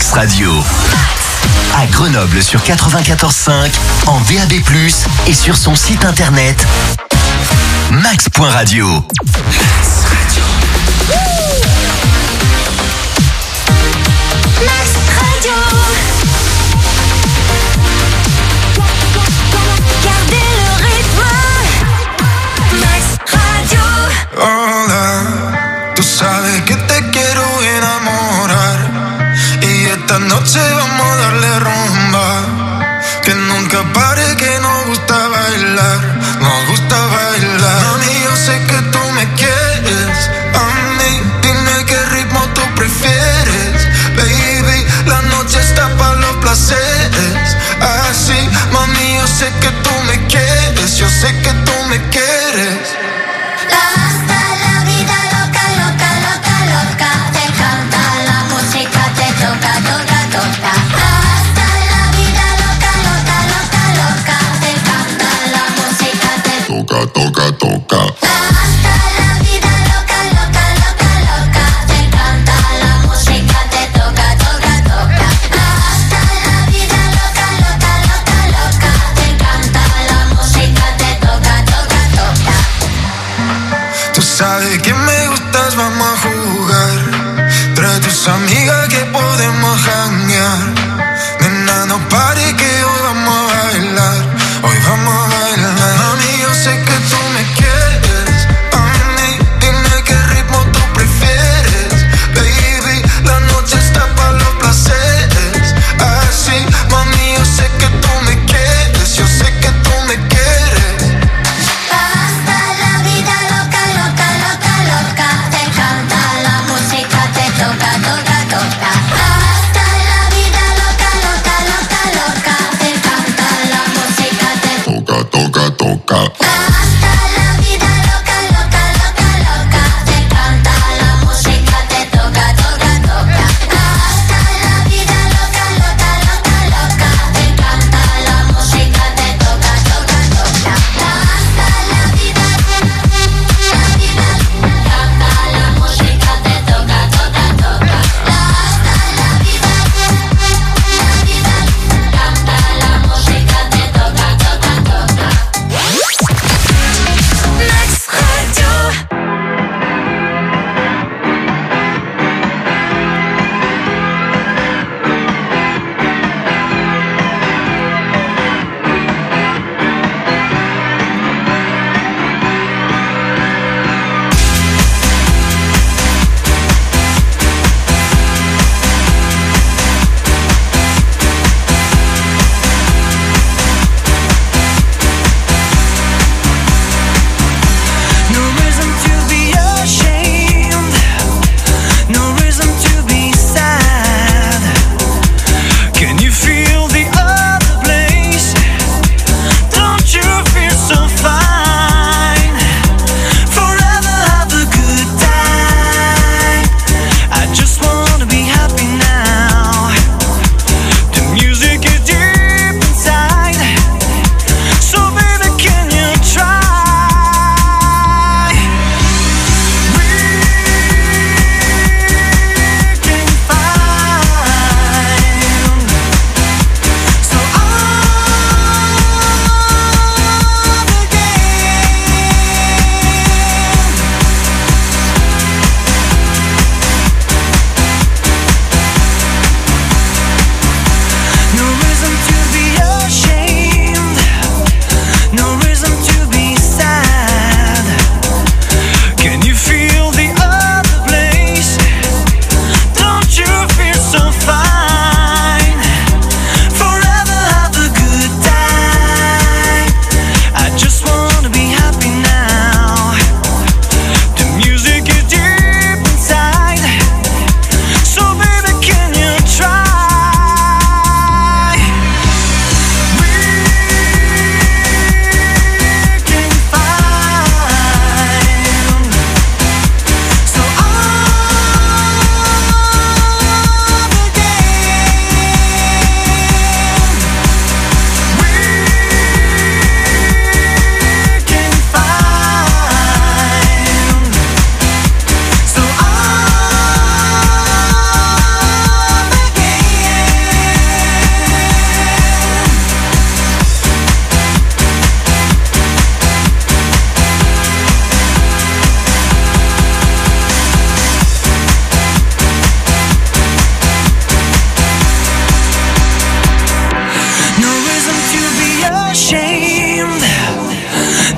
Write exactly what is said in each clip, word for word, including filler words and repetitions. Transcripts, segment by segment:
Max Radio. À Grenoble sur quatre-vingt-quatorze cinq, en D A B plus, et sur son site internet max point radio. Max Radio. Max Radio. Gardez le rythme. Max Radio. Hola, tú sabes que te quiero enamorar y esta noche vamos a darle rumba, que nunca pare, que nos gusta bailar, nos gusta bailar. Mami, yo sé que tú me quieres, a mí dime qué ritmo tú prefieres, baby, la noche está para los placeres, así, mami, yo sé que tú me quieres, yo sé que tú me quieres. Hasta la vida loca, loca, loca, loca, te canta la música, te toca, toca, toca. Hasta la vida loca, loca, loca, loca, te canta la música, te toca, toca, toca. Hasta la vida loca, loca, loca, loca, te canta la música, te toca, toca, toca. Hasta la vida loca, loca, loca, loca, te canta la música, te toca, toca, toca. Tú sabes que me gustas, vamos a jugar. Trae tus amigas que podemos janguear. Nena, no pare que hoy vamos a bailar. Hoy vamos a bailar. Mami, yo sé que tú me quieres.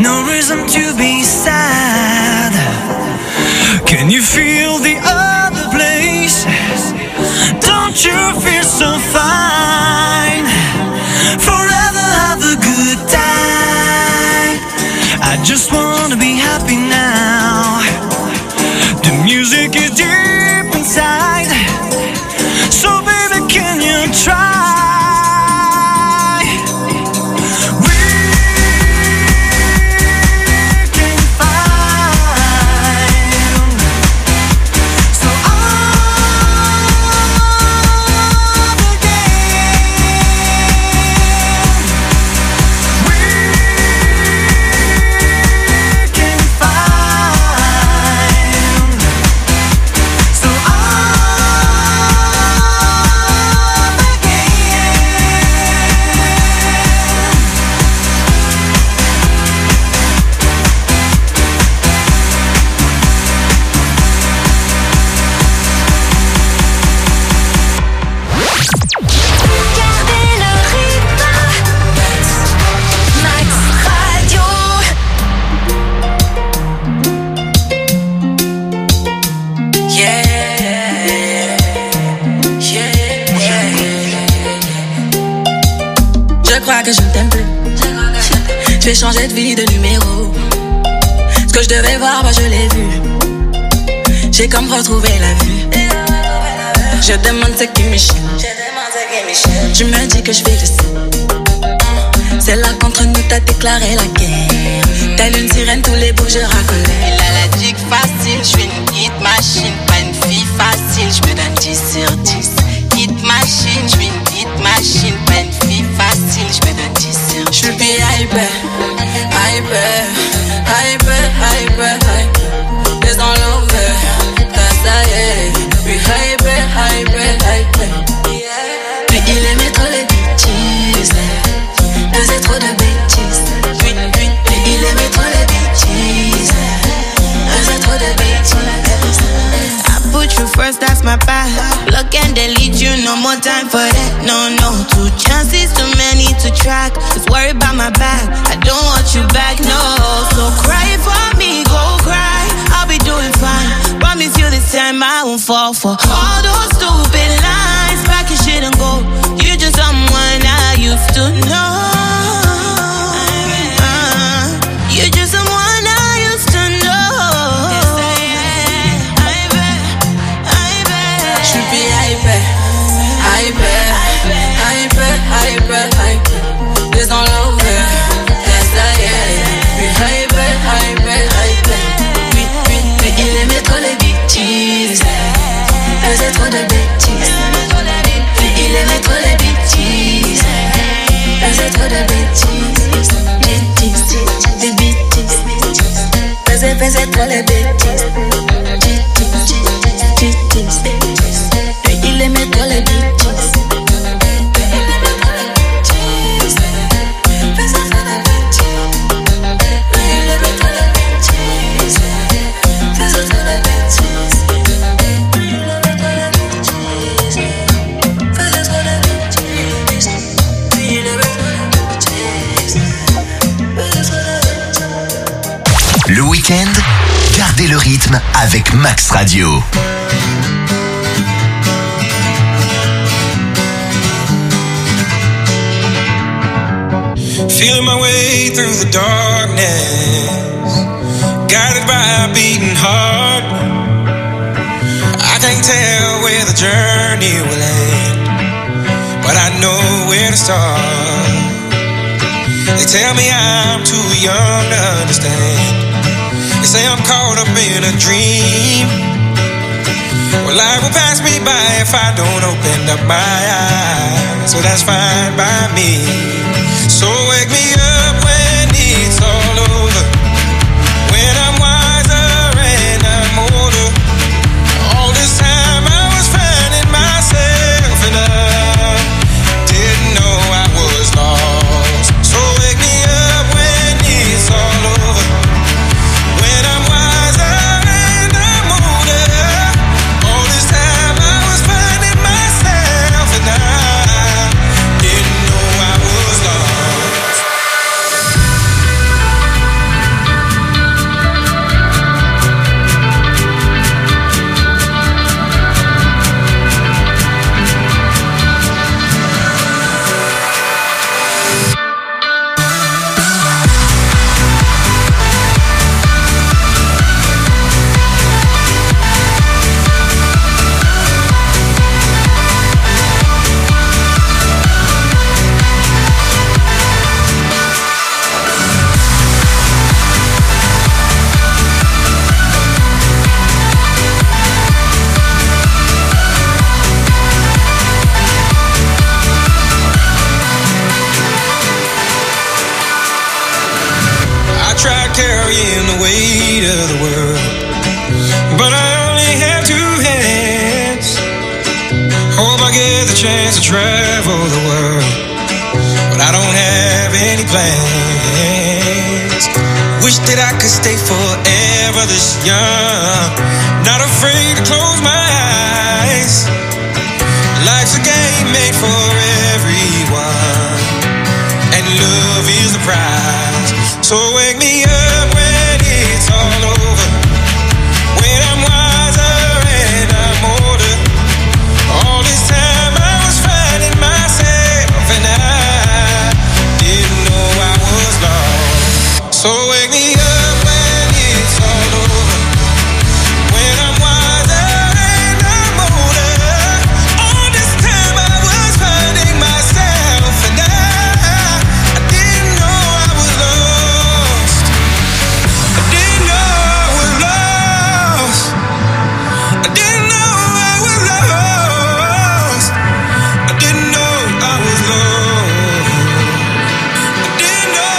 no reason to be sad. Can you feel the other place? Don't you feel so fine? Forever have a good time. I just wanna be happy now. The music is deep inside, so baby, can you try? Que je ne t'aime plus. Je vais changer de vie, de numéro. Ce que je devais voir, bah je l'ai vu. J'ai comme retrouvé la vue. Je demande ce qui me chie. Tu me dis que je vais le sais. C'est là qu'entre nous t'as déclaré la guerre. Telle une sirène, tous les bouts je racolais. Elle a la dick facile, je suis une hit machine. Pas une fille facile, je me donne dix sur dix. Hit machine, je suis une hit machine. Pas une fille facile, je me donne dix sur dix. Je suis hyper, hyper, hyper, hyper, hyper. It's all over, t'as ça y est. Puis hyper, hyper, hyper. Puis il aimait trop les bêtises, faisait trop de bêtises. Puis, puis, puis il aimait trop les bêtises, faisait trop de bêtises. I put you first, that's my path. Look and delete you, no more time for that. No, no, two chances, too many to track. Just worry about my back, I don't want you back, no. So cry for me, go cry, I'll be doing fine. Promise you this time I won't fall for all those stupid lines. Pack your shit and go, you're just someone I used to know. uh, You're just someone I used to know. Hyper, hyper, hyper, hyper. It's all over, that's that yeah. Puis hyper, hyper, hyper. Puis, puis, puis il aimait trop les bêtises, faisait trop de bêtises. Puis il aimait trop les bêtises, faisait trop de bêtises. Bêtises, des bêtises. Faisait, faisait trop les bêtises. Bêtises, bêtises. Puis il aimait trop les bêtises. Le week-end, gardez le rythme avec Max Radio. Feeling my way through the darkness, guided by a beating heart. I can't tell where the journey will end, but I know where to start. They tell me I'm too young to understand. They say I'm caught up in a dream. Well, life will pass me by if I don't open up my eyes. So that's fine by me. So wake me up when it's all over, when I'm wiser and I'm older. All this time I was finding myself and I didn't know I was lost. So wake me up when it's all over, when I'm wiser and I'm older. All this time I was finding myself and I didn't know I was lost. tried carrying the weight of the world, but I only have two hands. Hope I get the chance to travel the world, but I don't have any plans. Wish that I could stay forever this young, not afraid to close my eyes. Life's a game made for everyone, and love is the prize. So wake me up when it's all over, when I'm wiser and I'm older. All this time I was finding myself, and I didn't know I was lost. So wake me up when it's all over, when I'm wiser and I'm older. All this time I was finding myself, and I, I didn't know I was lost. I didn't know I was lost. I didn't know I was lost. I didn't know I was lost. I didn't know.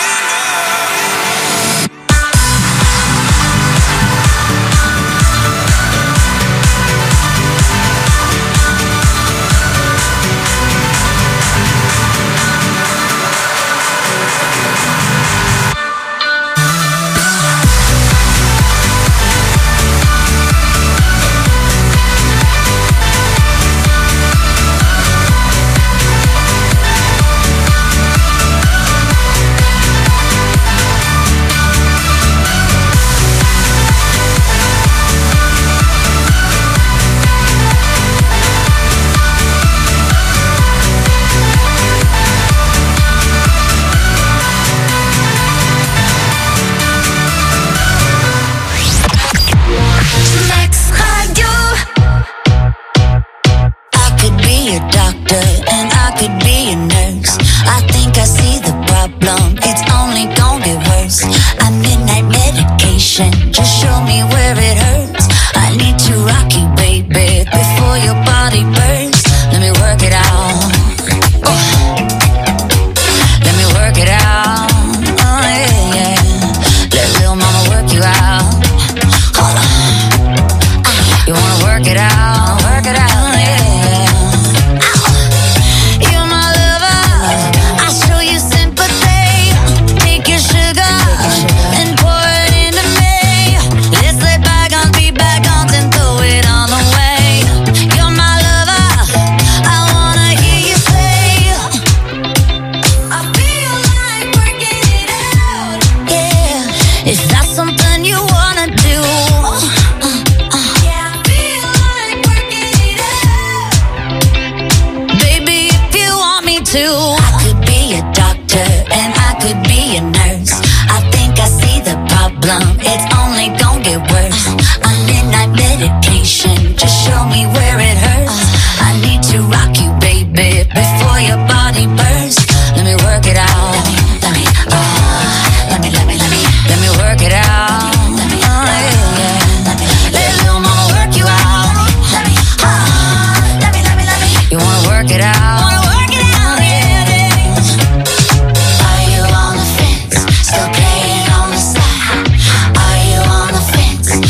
Max Radio. I could be a doctor and I could be a nurse. I think I see the problem, it's only gonna get worse. I midnight medication, just show me where it hurts. I need to rock you, baby, before your body burns. Let me work it out. Oh. Let me work it out. Oh yeah, yeah. Let little mama work you out. Hold on. You wanna work it out, work it out, yeah. You're my lover, I'll show you sympathy. Take your sugar and pour it into me. Let's let bygones be bygones and throw it all away. You're my lover, I wanna hear you say, I feel like working it out. Yeah, is that something you wanna do? Yeah, I feel like working it out. Baby, if you want me to, I could be a doctor and I could be a nurse. I think I see the problem, it's only gonna get worse. A midnight medication, just show me where it hurts. I need to rock you, baby, before your body bursts. Let me work it out. Let me, let me, uh, let me, let me, let me, let me work it out. Oh, yeah, yeah. Let little mama work you out. Let me, uh, let me, let me, let me. You wanna work it out? Wanna work it out, yeah. Are you on the fence? Still playing on the side? Are you on the fence?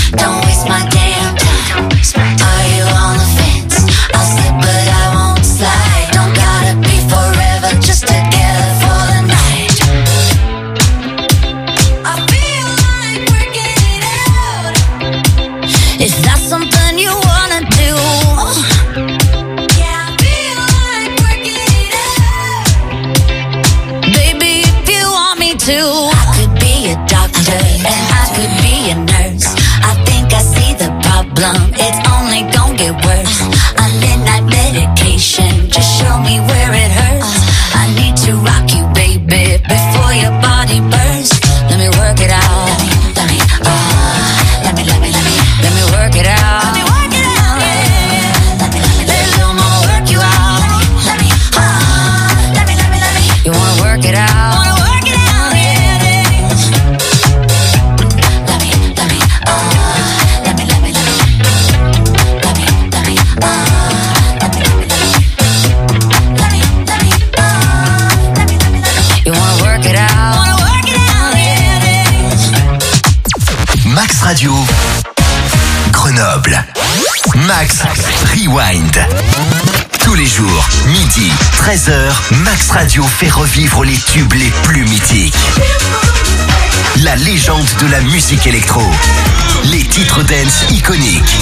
Radio. Grenoble. Max Rewind. Tous les jours, midi, treize heures, Max Radio fait revivre les tubes les plus mythiques. La légende de la musique électro. Les titres dance iconiques.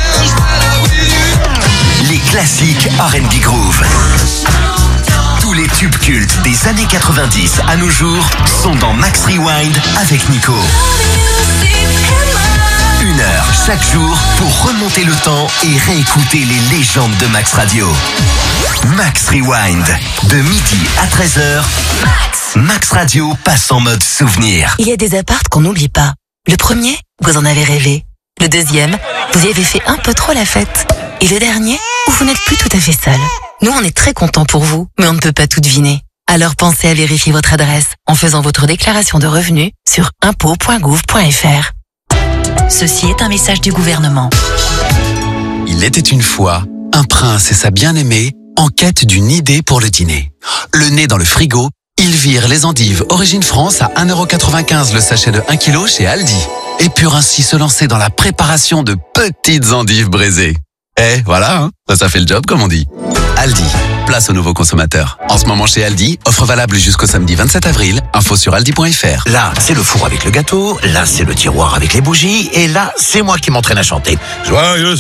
Les classiques R and B groove. Tous les tubes cultes des années quatre-vingt-dix à nos jours sont dans Max Rewind avec Nico. Une heure chaque jour pour remonter le temps et réécouter les légendes de Max Radio. Max Rewind, de midi à treize heures. Max, Max Radio passe en mode souvenir. Il y a des appartes qu'on n'oublie pas. Le premier, vous en avez rêvé. Le deuxième, vous y avez fait un peu trop la fête. Et le dernier, où vous n'êtes plus tout à fait seul. Nous, on est très contents pour vous, mais on ne peut pas tout deviner. Alors pensez à vérifier votre adresse en faisant votre déclaration de revenus sur impôts point gouv point f r. Ceci est un message du gouvernement. Il était une fois un prince et sa bien-aimée en quête d'une idée pour le dîner. Le nez dans le frigo, ils virent les endives Origine France à un euro quatre-vingt-quinze le sachet de un kilo chez Aldi. Et purent ainsi se lancer dans la préparation de petites endives braisées. Eh, voilà, hein, ça, ça fait le job comme on dit. Aldi, place aux nouveaux consommateurs. En ce moment chez Aldi, offre valable jusqu'au samedi vingt-sept avril. Info sur aldi point f r. Là, c'est le four avec le gâteau. Là, c'est le tiroir avec les bougies. Et là, c'est moi qui m'entraîne à chanter. Joyeux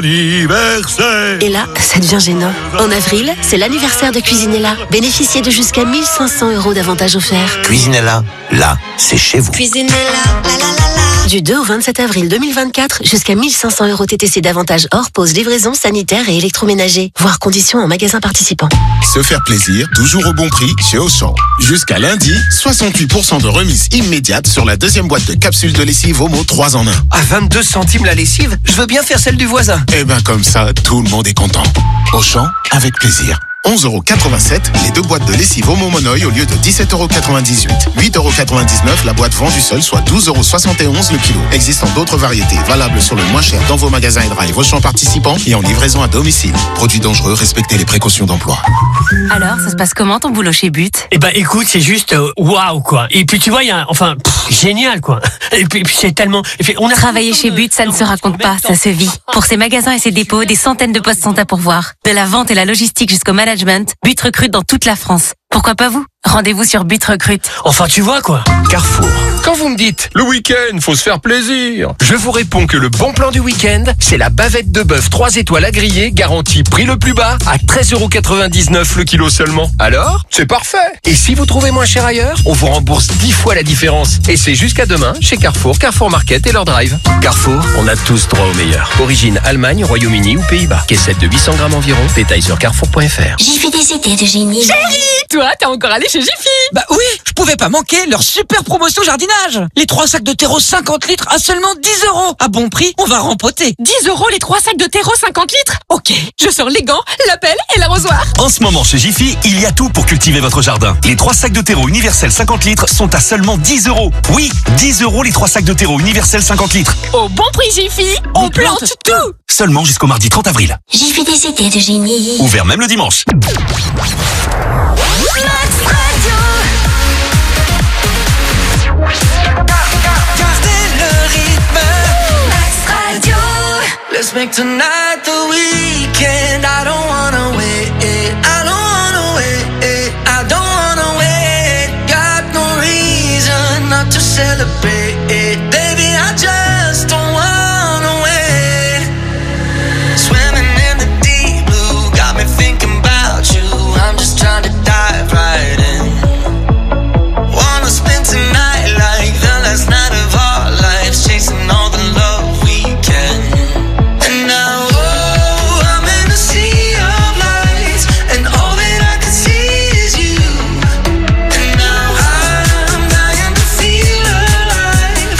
anniversaire. Et là, ça devient gênant. En avril, c'est l'anniversaire de Cuisinella. Bénéficiez de jusqu'à mille cinq cents euros d'avantages offerts. Cuisinella, là, c'est chez vous. Cuisinella, la la la la. Du deux au vingt-sept avril deux mille vingt-quatre, jusqu'à mille cinq cents euros T T C d'avantages hors pause, livraison, sanitaire et électroménager. Voir conditions en magasin participant. Se faire plaisir, toujours au bon prix chez Auchan. Jusqu'à lundi, soixante-huit pour cent de remise immédiate sur la deuxième boîte de capsules de lessive Omo trois en un. À vingt-deux centimes la lessive, je veux bien faire celle du voisin. Eh ben comme ça, tout le monde est content. Auchan, avec plaisir. onze euros quatre-vingt-sept, les deux boîtes de lessive Omo Monoï au lieu de dix-sept euros quatre-vingt-dix-huit. huit euros quatre-vingt-dix-neuf la boîte vendue seule, soit douze euros soixante et onze le kilo. Existant d'autres variétés, valables sur le moins cher dans vos magasins et drive Auchan participants et en livraison à domicile. Produits dangereux, respectez les précautions d'emploi. Alors, ça se passe comment ton boulot chez But? Eh ben écoute, c'est juste euh, waouh quoi. Et puis tu vois, il y a un, enfin pff, génial quoi. Et puis, et puis c'est tellement. Et puis, on a Travailler chez But, ça ne se raconte pas, ça se vit. Pour ses magasins et ses dépôts, des centaines de postes sont à pourvoir. De la vente et la logistique jusqu'au management, But recrute dans toute la France. Pourquoi pas vous? Rendez-vous sur But Recrute. Enfin tu vois quoi. Carrefour. Quand vous me dites le week-end, faut se faire plaisir, je vous réponds que le bon plan du week-end, c'est la bavette de bœuf trois étoiles à griller, garantie prix le plus bas à treize euros quatre-vingt-dix-neuf le kilo seulement. Alors, c'est parfait. Et si vous trouvez moins cher ailleurs, on vous rembourse dix fois la différence. Et c'est jusqu'à demain chez Carrefour, Carrefour Market et leur drive. Carrefour, on a tous droit au meilleur. Origine Allemagne, Royaume-Uni ou Pays-Bas. Caissette de huit cents grammes environ. Détail sur carrefour point f r. J'ai fait des idées de génie. Chérie, toi, t'es encore allé chez Jiffy? Bah oui, je pouvais pas manquer leur super promotion jardinage. Les trois sacs de terreau cinquante litres à seulement dix euros. À bon prix, on va rempoter. dix euros les trois sacs de terreau cinquante litres? Ok, je sors les gants, la pelle et l'arrosoir. En ce moment chez Jiffy, il y a tout pour cultiver votre jardin. Les trois sacs de terreau universel cinquante litres sont à seulement dix euros. Oui, dix euros les trois sacs de terreau universel cinquante litres. Au bon prix Jiffy, on, on plante, plante tout. Seulement jusqu'au mardi trente avril. J'ai fait des idées de génie. Ouvert même le dimanche. Let's make tonight the weekend. I don't wanna wait. I don't wanna wait. I don't wanna wait. Got no reason not to celebrate. Baby, I just don't wanna wait. Swimming in the deep blue got me thinking about you. I'm just trying to dive right in. Wanna spend tonight like the last night of our lives, chasing all the love we can. And now, oh, I'm in a sea of lights, and all that I can see is you. And now I'm dying to feel alive.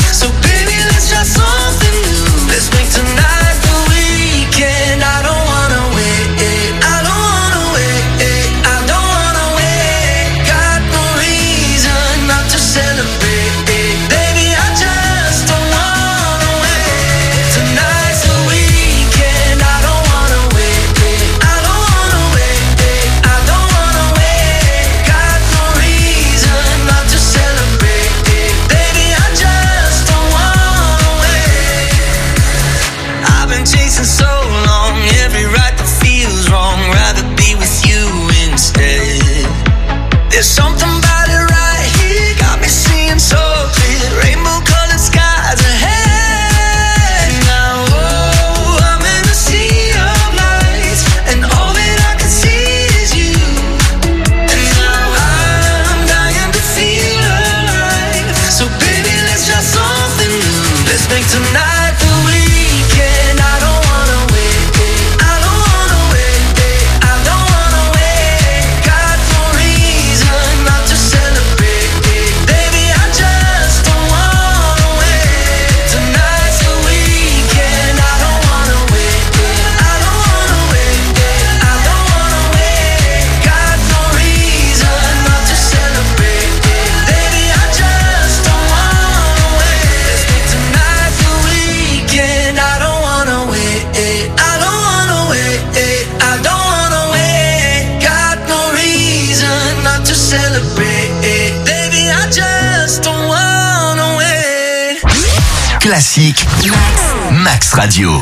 make tonight the weekend. I don't wanna wait, I don't wanna wait, I don't wanna wait. Got no reason not to celebrate, baby, I just don't wanna wait. Tonight's the weekend. I don't wanna wait, I don't wanna wait, I don't wanna wait. Got no reason not to celebrate, baby, I just don't wanna wait. Let's make tonight the weekend. I don't wanna wait, I don't wanna wait, I don't wanna wait. Got no reason not to celebrate, baby, I just don't wanna wait. Classique Max Radio.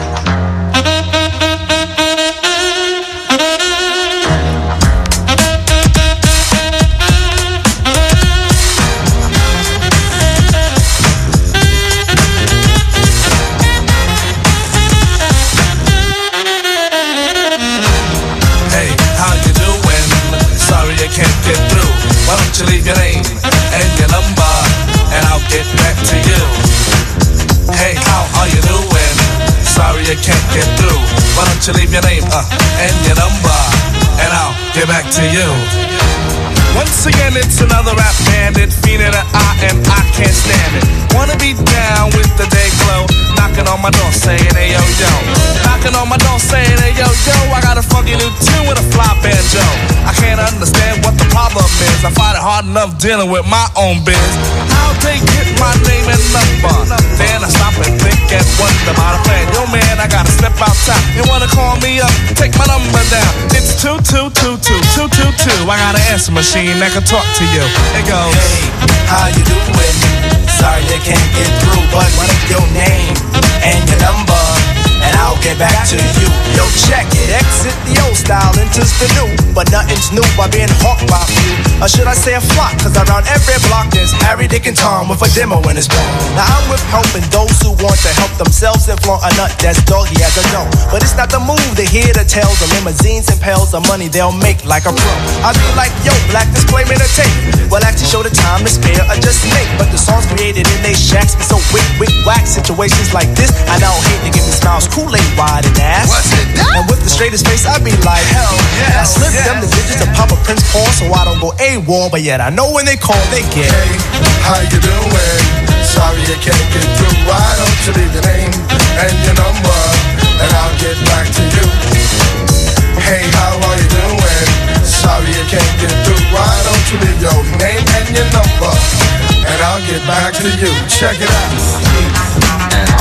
Can't get through. Why don't you leave your name and your number, and I'll get back to you. Hey, how are you doing? Sorry I can't get through. Why don't you leave your name uh, and your number, and I'll get back to you. Once again, it's another rap bandit, feeling an eye and I can't stand it. Wanna be down with the day glow, knocking on my door saying, hey yo yo. Knocking on my door saying, hey yo yo, I got a funky new tune with a fly banjo. I can't understand what the problem is. I find it hard enough dealing with my own biz. How'd they get my name and number? Then I stop and think and wonder about a plan. Yo man, I gotta step outside. You wanna call me up? Take my number down. It's two two two two two two two. I got an answer machine that can talk to you. It goes, hey, how you doing? Sorry I can't get through, but what is your name and your number, and I'll get back to you. Yo, check it. Exit the old style, enters the new, but nothing's new by being hawked by few. Or should I say a flock? Cause around every block there's Harry, Dick, and Tom with a demo in his ball. Now I'm with helping those who want to help themselves and flaunt a nut that's doggy as a dough. But it's not the move to hear the tales of limousines and pails of money they'll make like a pro. I be like, yo, black display made a tape. Well, actually show the time to spare or just make. But the songs created in they shacks be so wick, wick, whack. Situations like this, I now hate to give me smiles, Kool-Aid wide and ass. what's it done? And with the straightest face, I be like, hell yeah. And I slip yes. them the digits of Papa Prince Paul so I don't go AWOL. But yet I know when they call, they get. Hey, how you doing? Sorry I can't get through. Why don't you leave your name and your number, and I'll get back to you. Hey, how are you doing? Sorry I can't get through. Why don't you leave your name and your number, and I'll get back to you. Check it out.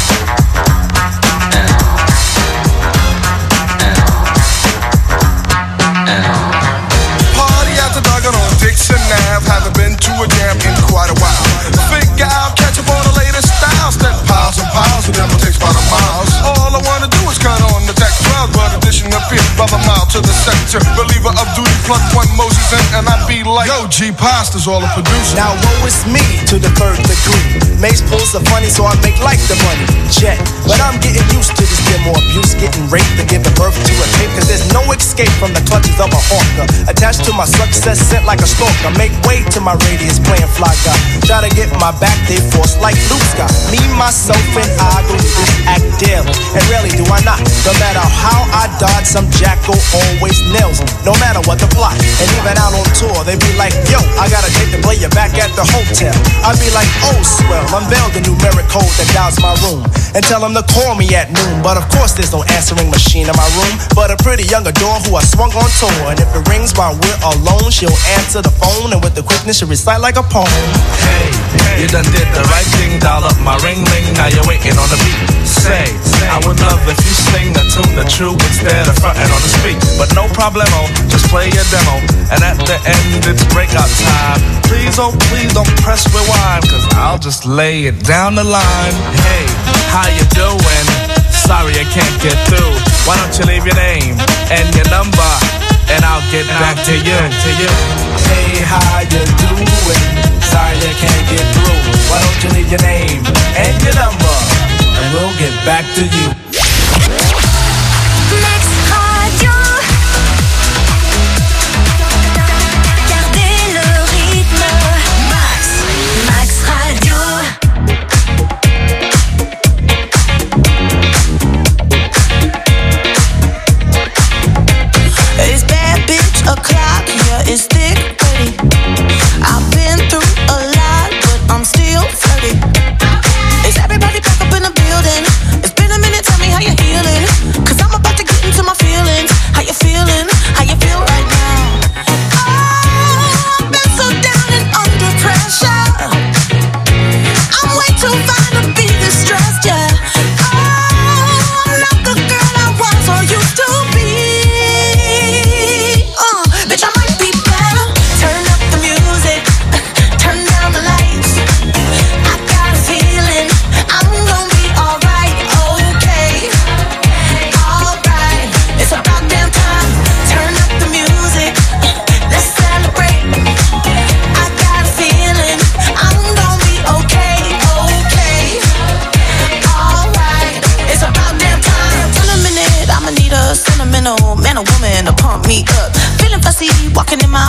Dixon Ave, haven't been to a jam in quite a while. Figure out, catch up on the latest styles. Step piles and piles, the demo takes about a mile. All I wanna do is cut on the tech twelve, but addition appears brother mile to the sector. Believer of duty, plug one Moses in, and I be like, yo, G Pasta's all the producer. Now woe is me to the third degree. Mace pulls the funny, so I make like the money. Jet, but I'm getting used to this demo abuse, getting raped and giving birth to a tape. Cause there's no escape from the clutches of a hawker. Attached to my success, sent like a stalker. Make way to my radius, playing fly guy. Try to get my back, they force like Luke Scott. Me, myself, and I go to this act daily. And rarely do I not. No matter how I dodge, some jackal always nails me. No matter what the plot. And even out on tour, they be like, yo, I got a date to play you back at the hotel. I be like, oh, swell, unveil the numeric code that dials my room. And tell them to call me at noon. But of course there's no answering machine in my room, but a pretty young adore who I swung on tour. And if it rings while we're alone, she'll answer the phone, and with the quickness she'll recite like a poem. Hey, hey, you done did the right thing, dial up my ring ring, now you're waiting on the beat. Say, I would love if you sing the tune the true instead of fronting on the speak. But no problemo, just play your demo, and at the end it's breakout time. Please, oh please don't press rewind, cause I'll just lay it down the line. Hey, how you doing? Sorry I can't get through. Why don't you leave your name and your number, and I'll get back to you, to you. Hey, how you doing? Sorry I can't get through. Why don't you leave your name and your number, and we'll get back to you. Max Radio. Gardez le rythme. Max. Max Radio.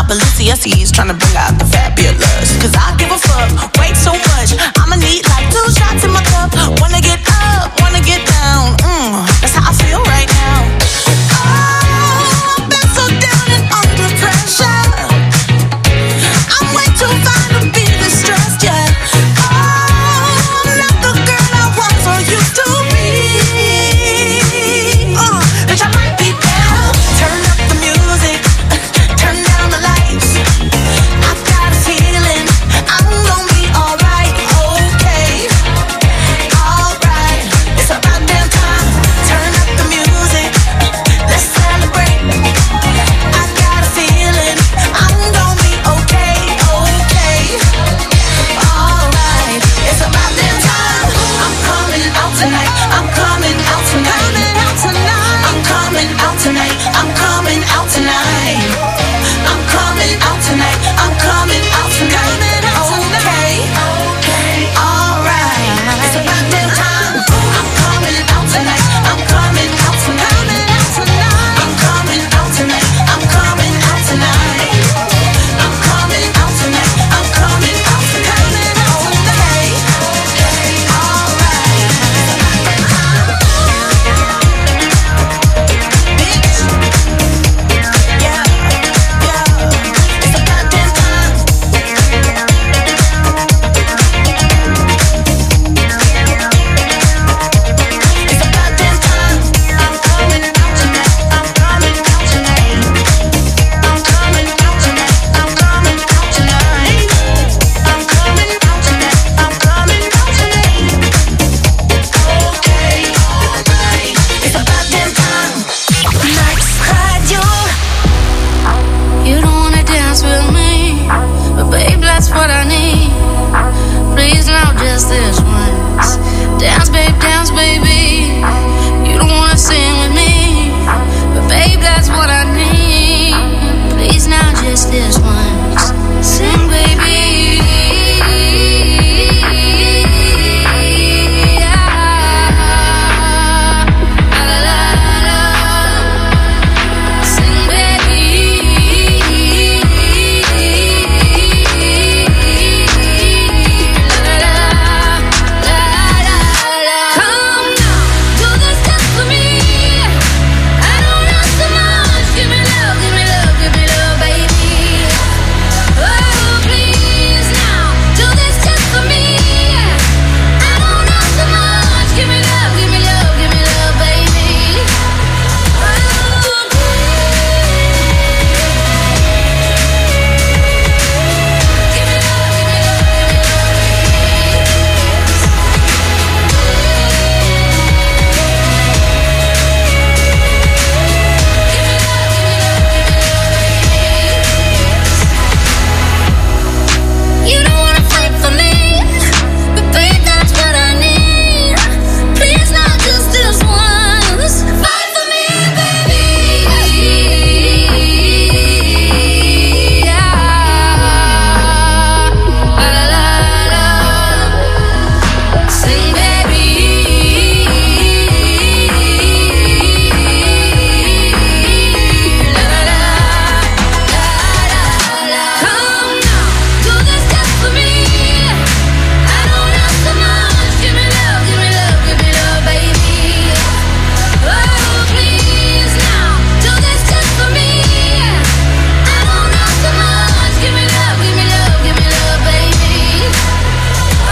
Balenciennes trying to bring out the fabulous. Cause I give a fuck, way too much. I'ma need like two shots in my cup. Wanna get up, wanna get down. Mm, that's how I feel right now. Oh, I've been so down and under pressure. I'm way too fine to be distressed, yeah. Oh, I'm not the girl I was or used to be. Uh, bitch, I might be down. Turn up the music, turn down the lights. I've got a feeling I'm gonna be alright, okay. Alright, it's about damn time. Turn up the music, let's celebrate. I got a feeling I'm gonna be okay, okay. Alright, it's about damn time. I'm coming out tonight, I'm coming out tonight. I'm coming out tonight, I'm coming out tonight. I'm coming out tonight, I'm coming out tonight. Okay, alright, it's about damn time. I'm coming out tonight, I'm coming out tonight. I'm coming out tonight, I'm coming out tonight. I'm coming out tonight, I'm coming out tonight. Okay, alright, it's about damn time. Bitch, yeah, yeah, it's about damn time. It's about damn time. I'm coming out tonight, I'm coming out tonight. I'm coming out tonight, I'm coming out tonight. I'm coming out tonight, I'm coming out tonight. Okay, alright, it's about damn time. Max Radio. You don't wanna dance with me, but babe, that's what I need. Please now, just this once. Dance, babe, dance, baby. You don't wanna sing with me, but babe, that's what I need. Please now, just this once. Sing, baby. La, la, la, la. Sing, baby. La, la, la, la, la. Come now, do this just for me. I don't ask so much. Give me love, give me love, give me love, baby. Oh, please now, do this just for me. I don't ask so much. Give me love, give me love, give me love, baby. Oh, you don't wanna fight for me, but babe, that's what I need. Please not just this once. Fight for me, baby. Yeah. La, la, la, la. Sing, baby. La, la, la, la, la. Come now, do this just for me. I don't ask so much. Give me love, give me love, give me love, baby. Oh, please now, do this just for me. I don't ask so much. Give me love, give me love, give me love, baby. Oh,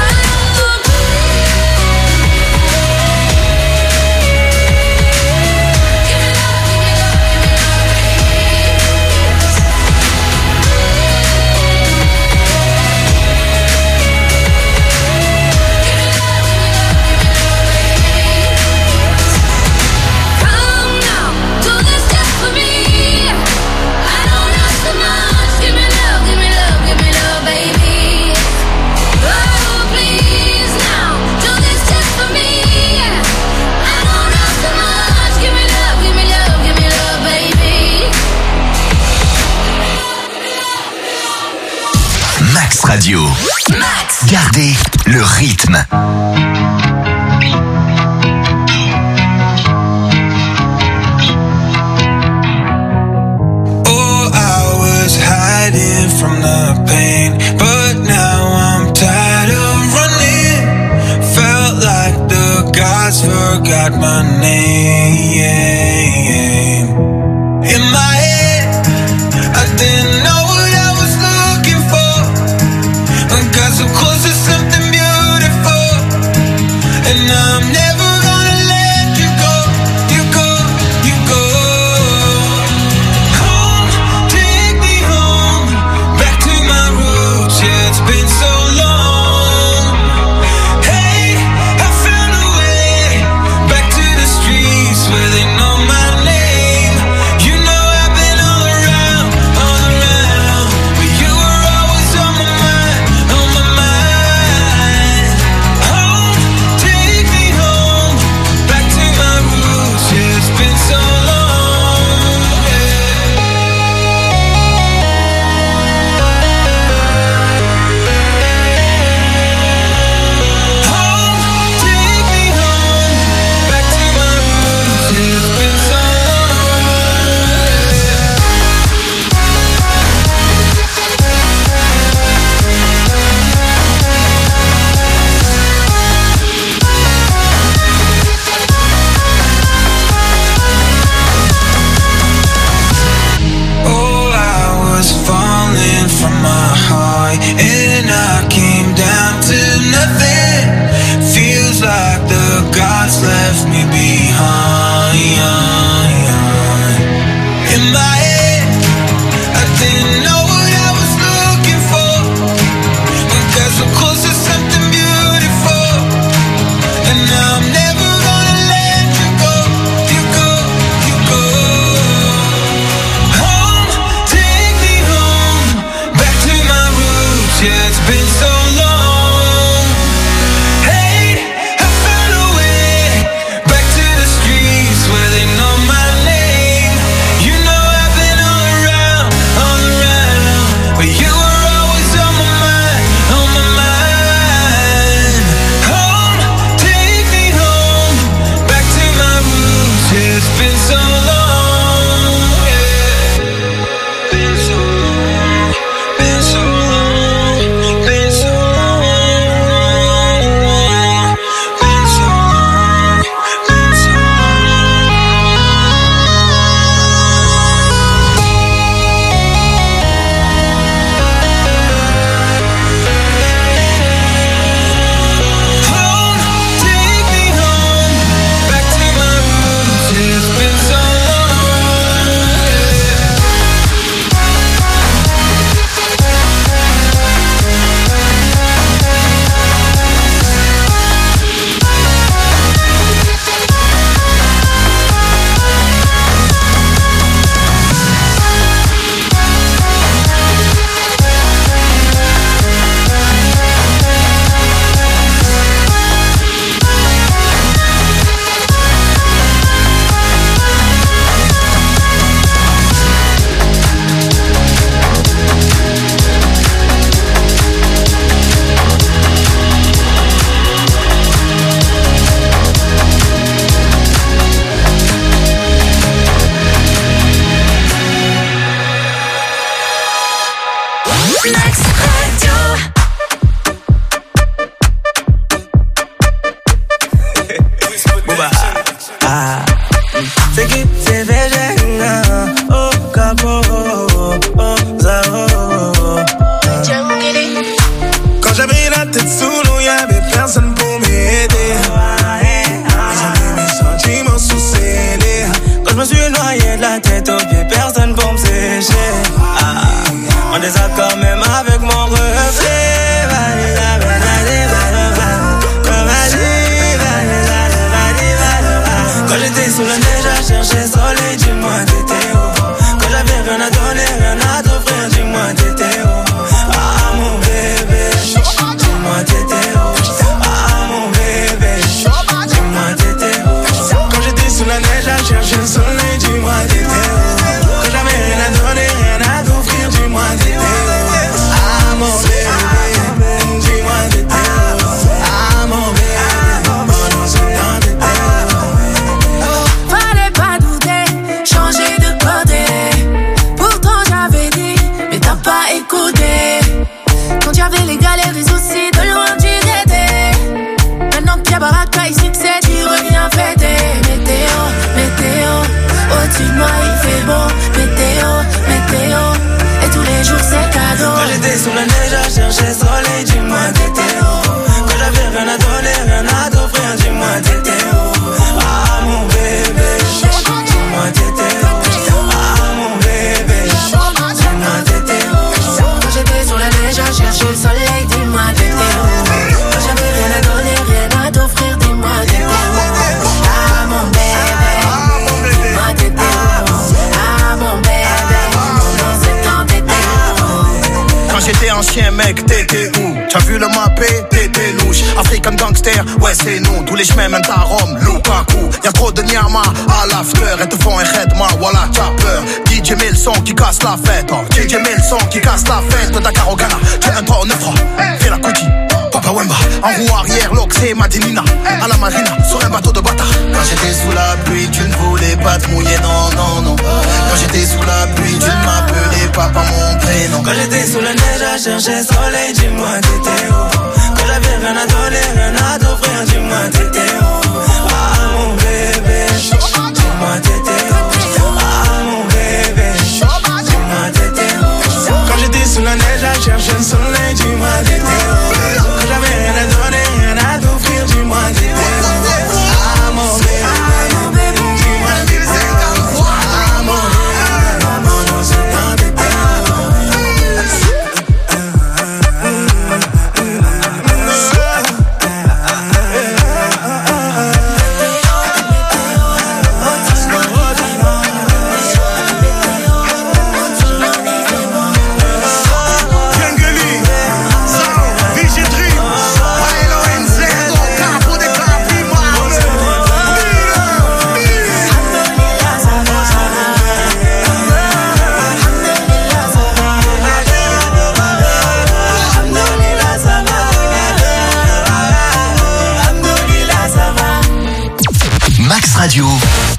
come now, do this just for me. I don't ask so much. Give me love, give me love, give me love, baby. Oh, please now, do this just for me. I don't ask so much. Give me love, give me love, give me love, baby. Max Radio. Max. Gardez le rythme. Oh, I was hiding gods forgot my name. In my head, I didn't know what I was looking for. I got so close to something beautiful, and I'm never gonna let you go, you go, you go. Home, take me home, back to my roots. Yeah, it's been so long. Hey, I found a way back to the streets where they know my name. You know I've been all around, all around, but you were always on my mind, on my mind. Home, take me home, back to my roots. Yeah, it's been so long. Home, take me home, back to my roots. Yeah, it's been so Oh, I was falling from my high, and I came down to nothing. Feels like the gods left me behind. In my head, I didn't know what I was looking for. I got so close to something beautiful, and I'm never gonna let you go, you go, you go. Home, take me home, back to my roots. Yeah, it's been so long. Hey, I found a way back to the streets where they know my name. You know I've been all around, all around, but you were always on my mind, on my mind. Home, take me home, back to my roots. Yeah, it's been so long. Yeah. Been so long, been so long, been so long, been so long, been so Home, take me home, back to my roots. Yeah, it's been so Max Radio. Booba. Ah. C'est qui c'est végétarien. Oh, capo. Oh, zao. Quand j'avais la tête sous l'eau, y'avait personne pour m'aider. J'avais mes sentiments sous scellés. Quand je me suis noyé de la tête aux pieds, personne pour me sécher. Ah. En désaccord même avec mon reflet. Quand j'étais sous la neige à chercher soleil, dis-moi t'étais où? Quand j'avais rien à donner, rien à t'offrir, dis-moi t'étais où? Ah mon bébé, dis-moi t'étais où? Ah mon bébé, dis-moi t'étais où? Quand j'étais sous la neige à chercher le soleil, dis-moi t'étais où? Quand j'avais rien à donner, rien à t'offrir, dis-moi t'étais où? Ah mon bébé, dis-moi t'étais où? Ah mon bébé, pendant ce temps t'étais où? Fallait pas douter, changer de un chien mec, t'étais où? T'as vu le mappé? T'étais louche. African gangster, ouais c'est nous. Tous les chemins mènent à Rome, Lukaku. Y'a trop de nyama à l'after. Et te font un redma, voilà t'as peur. D J met le son qui casse la fête. Oh. D J met le son qui casse la fête. Dakar au Ghana, tu es un trois, neuf trois. Fais la cookie, Papa Wemba. En roue arrière, l'Oxé, Madinina. À la marina, sur un bateau de bâtard. Quand j'étais sous la pluie, tu ne voulais pas te mouiller, non, non, non. Quand j'étais sous la pluie, tu ne m'appelais pas par mon prénom. Quand j'étais sous la neige à chercher soleil, dis-moi t'étais où? Quand j'avais rien à donner, rien à t'offrir, dis-moi t'étais où? Ah mon bébé, dis-moi t'étais où? Ah mon bébé, dis-moi t'étais où? Quand j'étais sous la neige à chercher le soleil, dis-moi t'étais où? Quand j'avais rien à donner, rien à t'offrir, dis-moi t'étais où? Ah mon bébé. Radio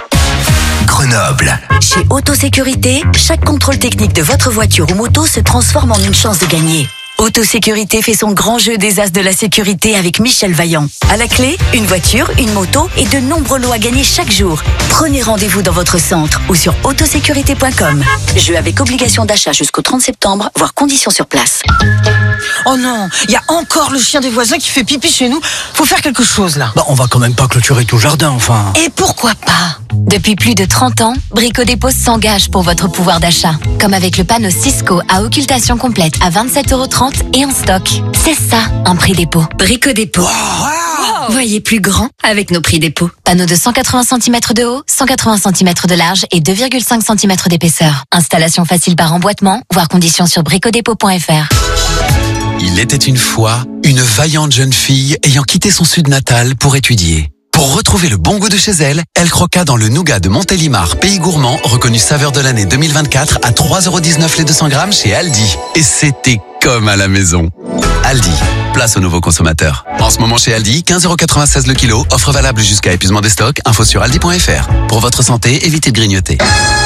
Grenoble. Chez Autosécurité, chaque contrôle technique de votre voiture ou moto se transforme en une chance de gagner. Autosécurité fait son grand jeu des as de la sécurité avec Michel Vaillant. À la clé, une voiture, une moto et de nombreux lots à gagner chaque jour. Prenez rendez-vous dans votre centre ou sur autosécurité point com. Jeu avec obligation d'achat jusqu'au trente septembre, voire conditions sur place. Oh non, il y a encore le chien des voisins qui fait pipi chez nous. Faut faire quelque chose là. Bah, on va quand même pas clôturer tout le jardin, enfin. Et pourquoi pas? Depuis plus de trente ans, Brico Dépôt s'engage pour votre pouvoir d'achat. Comme avec le panneau Cisco à occultation complète à vingt-sept euros trente et en stock. C'est ça, un prix dépôt. Brico Dépôt. Wow. Voyez plus grand avec nos prix dépôt. Panneau de cent quatre-vingts centimètres de haut, cent quatre-vingts centimètres de large et deux virgule cinq centimètres d'épaisseur. Installation facile par emboîtement, voire conditions sur bricodépôt point f r. Il était une fois une vaillante jeune fille ayant quitté son sud natal pour étudier. Pour retrouver le bon goût de chez elle, elle croqua dans le nougat de Montélimar, pays gourmand, reconnu saveur de l'année deux mille vingt-quatre à trois euros dix-neuf les deux cents grammes chez Aldi. Et c'était comme à la maison. Aldi, place aux nouveaux consommateurs. En ce moment chez Aldi, quinze euros quatre-vingt-seize le kilo, offre valable jusqu'à épuisement des stocks, info sur aldi point f r. Pour votre santé, évitez de grignoter.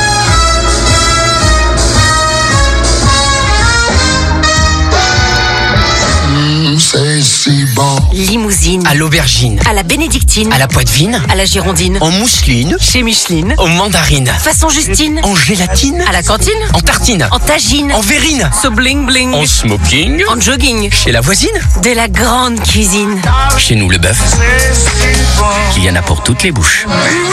C'est si bon. Limousine. À l'aubergine. À la bénédictine. À la poitvine. À la girondine. En mousseline. Chez Micheline. En mandarine. Façon Justine. En gélatine. À la cantine. En tartine. En tagine. En verrine. So bling bling. En smoking. En jogging. Chez la voisine. De la grande cuisine. Chez nous le bœuf. Il y en a pour toutes les bouches.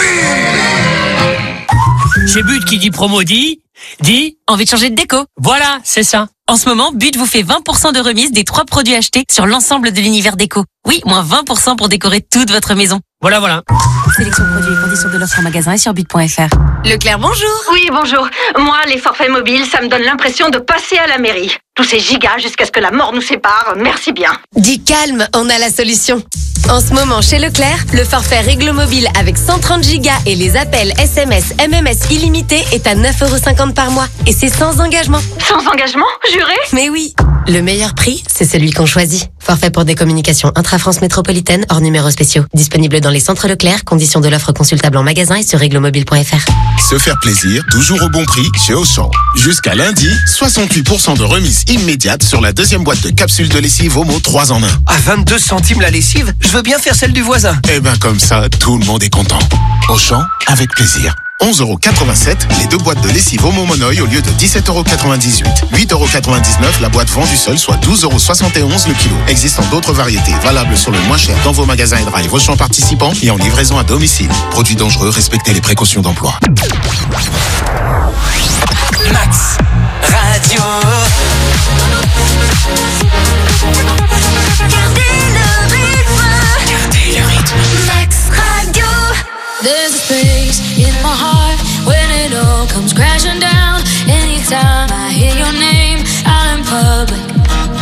Chez But qui dit promo dit, dit envie de changer de déco. Voilà, c'est ça. En ce moment, But vous fait vingt pour cent de remise des trois produits achetés sur l'ensemble de l'univers déco. Oui, moins vingt pour cent pour décorer toute votre maison. Voilà, voilà. Sélection produits et conditions de l'offre en magasin et sur but point f r. Leclerc, bonjour. Oui, bonjour. Moi, les forfaits mobiles, ça me donne l'impression de passer à la mairie. Tous ces gigas jusqu'à ce que la mort nous sépare, merci bien. Dis calme, on a la solution. En ce moment, chez Leclerc, le forfait Réglo Mobile avec cent trente gigas et les appels S M S, M M S illimités est à neuf euros cinquante par mois. Et c'est sans engagement. Sans engagement, juré? Mais oui. Le meilleur prix, c'est celui qu'on choisit. Forfait pour des communications intra-France métropolitaine hors numéros spéciaux. Disponible dans les centres Leclerc, conditions de l'offre consultable en magasin et sur réglomobile point f r. Se faire plaisir, toujours au bon prix chez Auchan. Jusqu'à lundi, soixante-huit pour cent de remise immédiate sur la deuxième boîte de capsules de lessive Omo trois en un. À vingt-deux centimes la lessive, je veux bien faire celle du voisin. Eh ben comme ça, tout le monde est content. Auchan, avec plaisir. onze euros quatre-vingt-sept, les deux boîtes de lessive Omo Monoï au lieu de dix-sept euros quatre-vingt-dix-huit. huit euros quatre-vingt-dix-neuf, la boîte vendue seule, soit douze euros soixante et onze le kilo. Existant d'autres variétés, valables sur le moins cher dans vos magasins et drive Auchan participants et en livraison à domicile. Produits dangereux, respectez les précautions d'emploi. Max Radio. Gardez le rythme. Gardez le rythme. Max Radio. There's a space in my heart when it all comes crashing down. Anytime I hear your name out in public,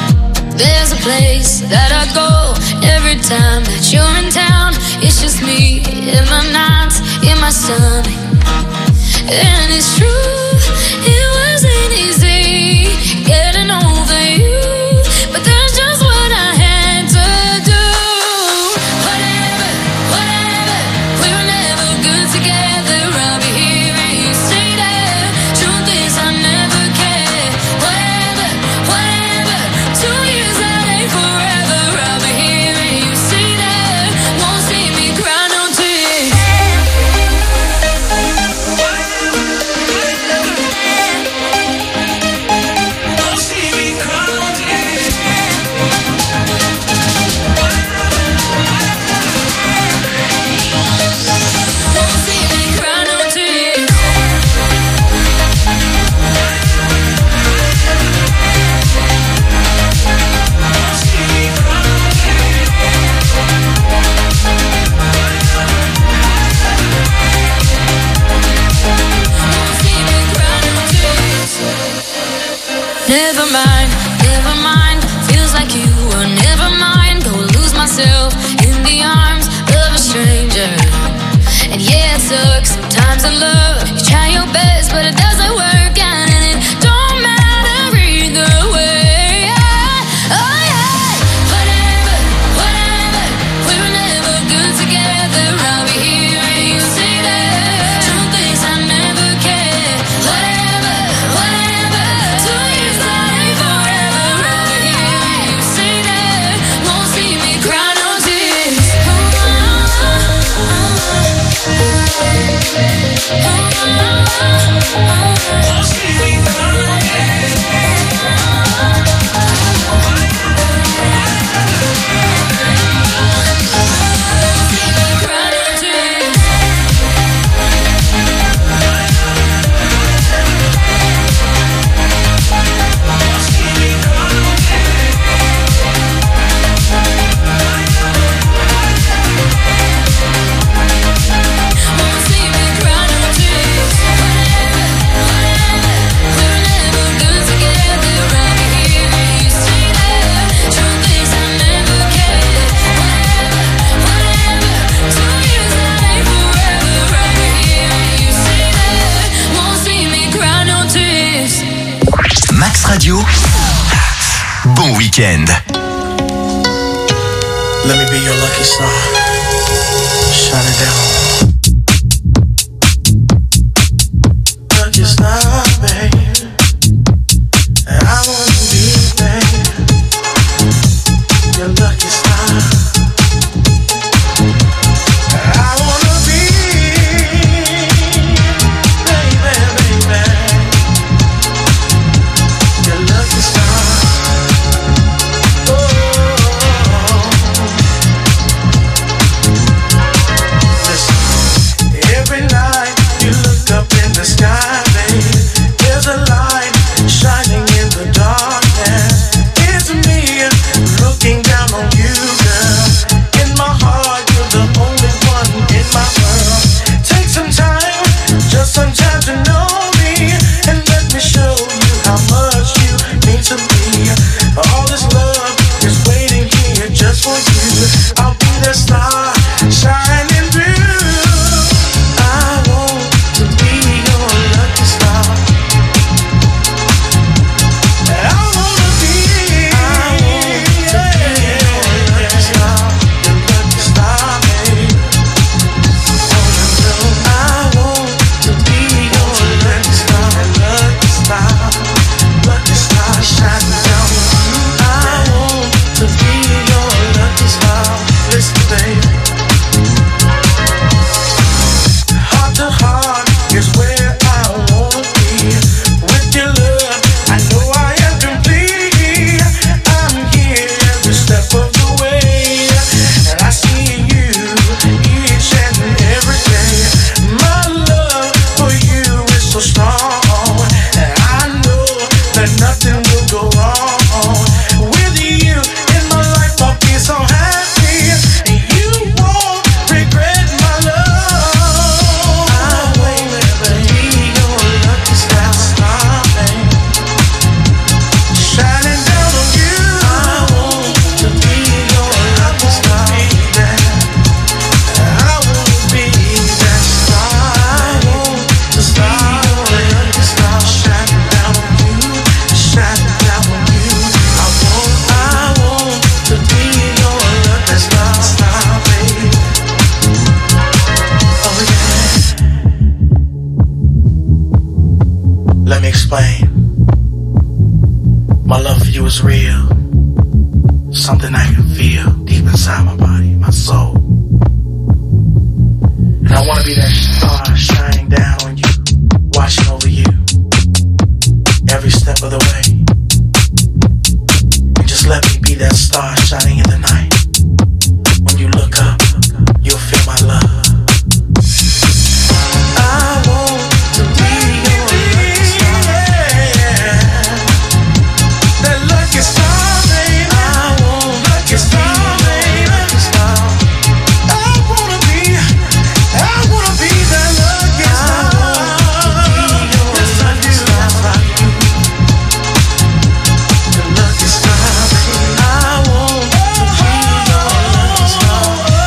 It's just me in my nights, in my stomach. And it's true, it wasn't easy getting over you, but that's just what I had to do. Whatever, whatever, we were never good together. I'll be here and you stay there. Truth is I never cared. Whatever, whatever, two years that ain't forever. I'll be here and you stay there. Won't see me cry no tears. Never mind, never mind. Feels like you were never mind. Go lose myself in the arms of a stranger. And yeah, it sucks sometimes in love. You try your best, but it doesn't work out, and it don't matter either way. Oh yeah, whatever, whatever. We were never good together. I'll be here and you say that. Truth is I never cared. Whatever, whatever. Two years that ain't forever. I'll be here and you say that. Won't see me cry no tears. Max Radio, bon week-end. Let me be your lucky star. Shine it down. Lucky star, babe. And I wanna be, babe, your lucky star. And I wanna be, baby, baby, your lucky star. Oh. Listen. my soul. And I wanna be that star shining down on you, watching over you every step of the way. And just let me be that star shining in the night. When you look up, you'll feel my love. I want to be your lucky star. That lucky star, baby. I want lucky star, baby. Lucky star. I wanna be, I wanna be that lucky star. Yes, I do. The lucky star, baby. I want to be your lucky star.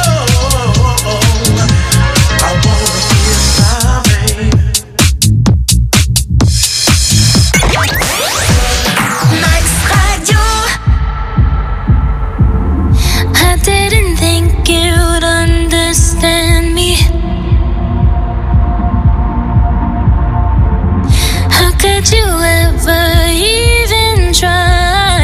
I wanna be a star, baby. Max Radio. I didn't think you'd understand me. How could you ever even try?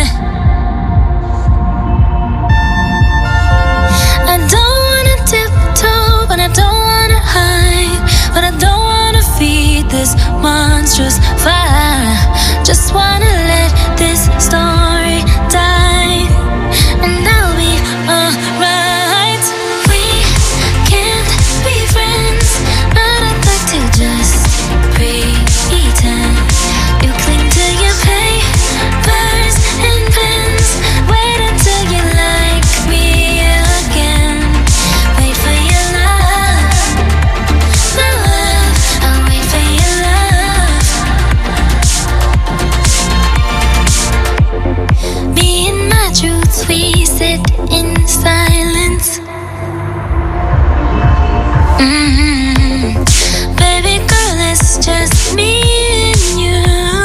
I don't wanna tiptoe, but I don't wanna hide. But I don't wanna feed this monstrous fire. Just wanna let this story die, and I'll be alright. We can't be friends, but I'd like to just pretend. You cling to your papers and pens. Wait until you like me again. Wait for your love, my love. I'll wait for your love. Me and my truths, we sit in silence. Mm-hmm. Baby girl, it's just me and you.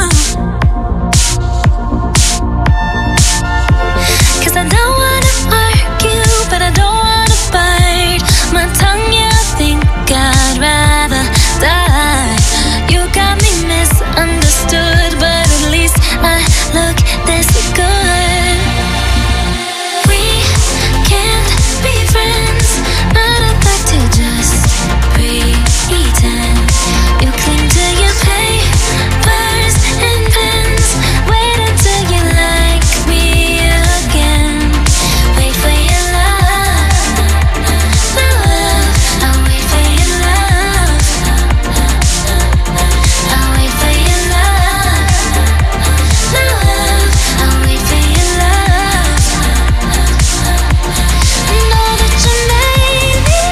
'Cause I don't wanna argue, but I don't wanna bite my tongue. Yeah, I think I'd rather die. You got me misunderstood, but at least I look this good. We can't be friends, but I'd like to just pretend. You cling to your papers and pens. Wait until you like me again. Wait for your love, my love. I'll wait for your love. I'll wait for your love, my love. I'll wait for your love. Know that you made me.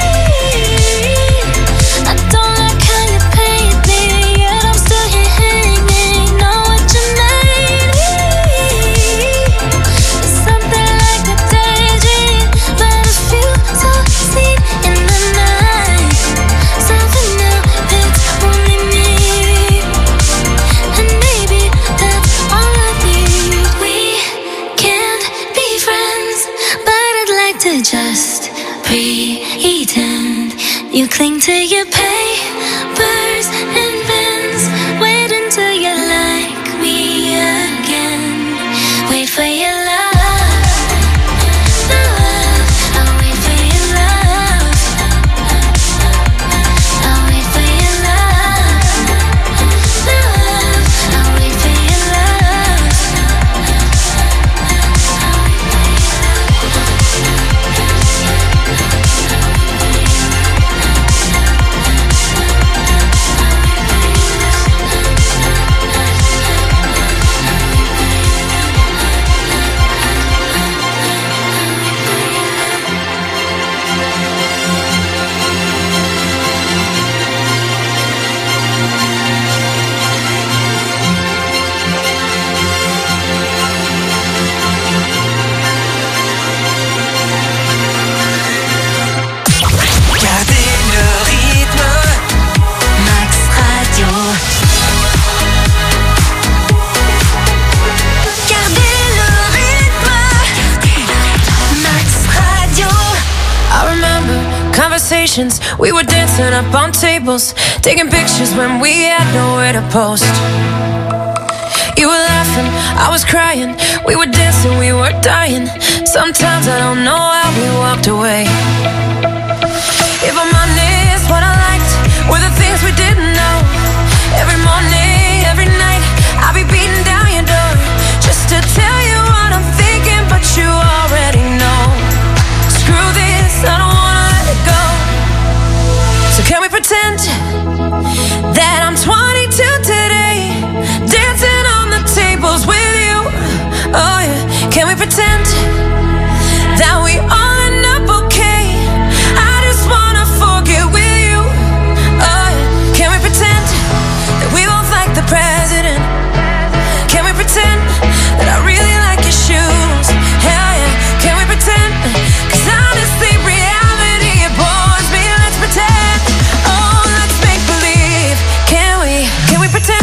I don't like how you paid me, yet I'm still here hanging. Know what you made me. It's something like a daydream, but I feel so seen in the night. Something new, it's only me, and maybe that's all I need. We can't be friends, but I'd like to just pretend. You cling to your papers and pens. Wait until you like me again. Wait for your love, my love. I'll wait for your love. I'll wait for your love, my love. I'll wait for your love. Gardez le rythme. Max Radio. Gardez le rythme. Max Radio. I remember conversations, we were dancing up on tables, taking pictures when we had nowhere to post. You were laughing, I was crying. We were dancing, we were dying. Sometimes I don't know how we walked away. If I'm honest, what I liked were the things we didn't know. Every morning, every night, I'll be beating down your door just to tell you what I'm thinking, but you already know. Screw this, I don't wanna let it go. So can we pretend that I'm twenty-two today, dancing on the tables with you? Oh yeah, can we pretend that we all end up okay? I just wanna forget with you. Oh yeah, can we pretend that we both like the president? Can we pretend that I really like your shoes? Hell yeah, can we pretend? 'Cause honestly, reality it bores me. Let's pretend. Oh, let's make believe. Can we? Can we pretend?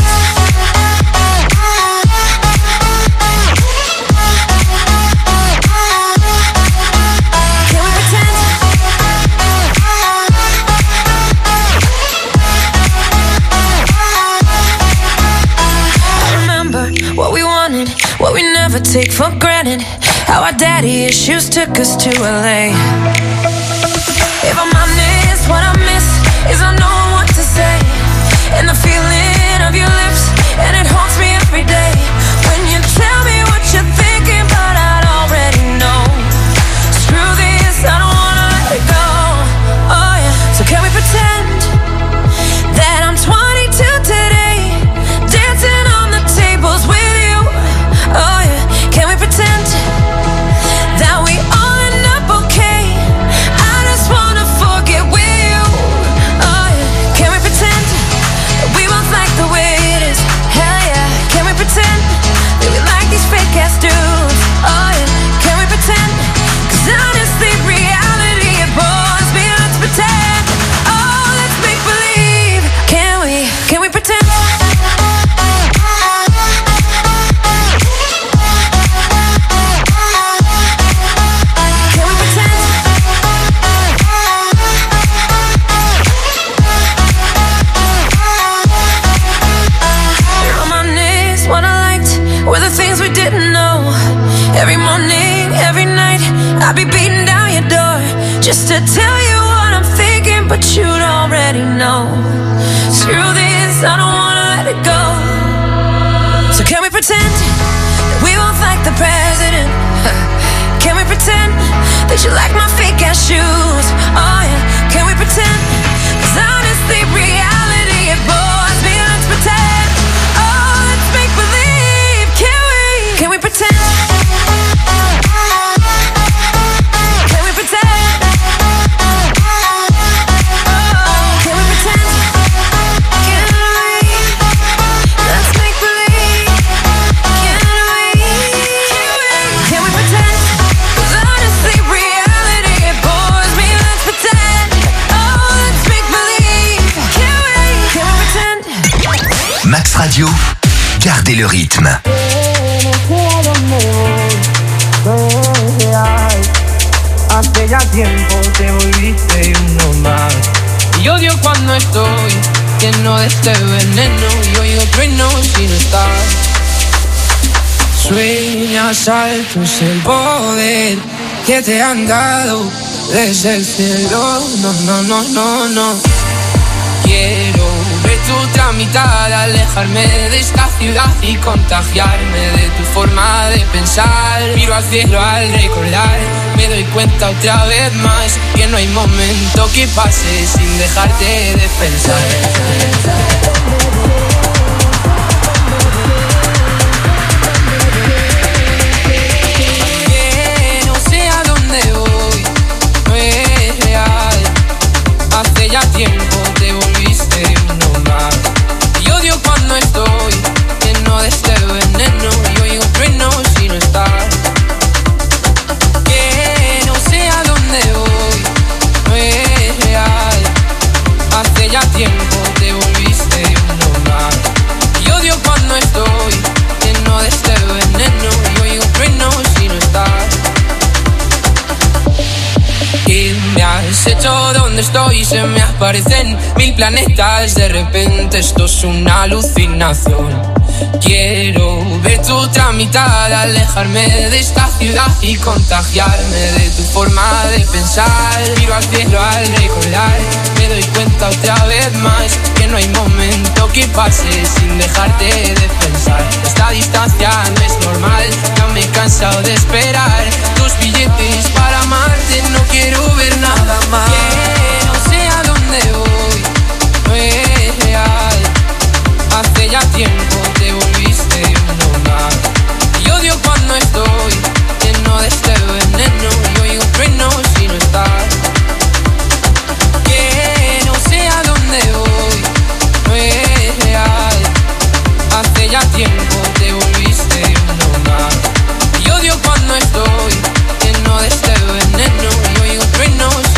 What we wanted, what we never take for granted. How our daddy issues took us to L A. If I'm honest, what I miss is I know what to say, and the feeling of your lips, and it haunts me every day. When you tell me what you're thinking, but I'd already know. Screw this, I don't wanna let it go. Oh yeah, so can we pretend that I'm twenty-two today, dancing on the tables with you? Oh yeah, can we pretend that we all end up okay? I just wanna forget with you. Oh yeah, can we pretend that we both like the way it is? Hell yeah, can we pretend that we like these fake ass dudes? Oh yeah, can we pretend? 'Cause honestly, reality it bores me. Let's pretend. Oh, let's make believe. Can we? Can we pretend? Were the things we didn't know. Every morning, every night, I'll be beating down your door just to tell you what I'm thinking, but you'd already know. Screw this, I don't wanna let it go. So can we pretend that we both like the president? Can we pretend that you like my fake ass shoes? Oh yeah, can we pretend? 'Cause honestly, reality it bores me. Let's pretend. Oh, let's make believe. Can we? Can we pretend? Can we pretend? Oh, can we pretend? Can we? Let's make believe. Can we? Can we pretend? 'Cause honestly, reality it bores me. Let's pretend. Oh, let's make believe. Can we? Can we pretend? Max Radio, gardez le rythme. Hace ya tiempo te volviste uno más. Y odio cuando estoy lleno de este veneno y oigo trueno si no estás. Sueñas altos el poder que te han dado desde el cielo. No, no, no, no, no. Quiero ver tu otra mitad, alejarme de esta ciudad y contagiarme de tu forma de pensar. Miro al cielo al recordar, me doy cuenta otra vez más que no hay momento que pase sin dejarte de pensar. Que no sé a dónde voy, no es real. Hace ya tiempo te volviste uno más. Y odio cuando estoy lleno de este veneno y oigo trueno si no estás. Que no sé a dónde voy, no es real. Hace ya tiempo te volviste uno más. despierto y se me aparecen mil planetas. De repente esto es una alucinación. Quiero ver tu otra mitad, alejarme de esta ciudad y contagiarme de tu forma de pensar. Miro al cielo al recordar, me doy cuenta otra vez más que no hay momento que pase sin dejarte de pensar. Esta distancia no es normal, ya me he cansado de esperar tus billetes para amarte. No quiero ver nada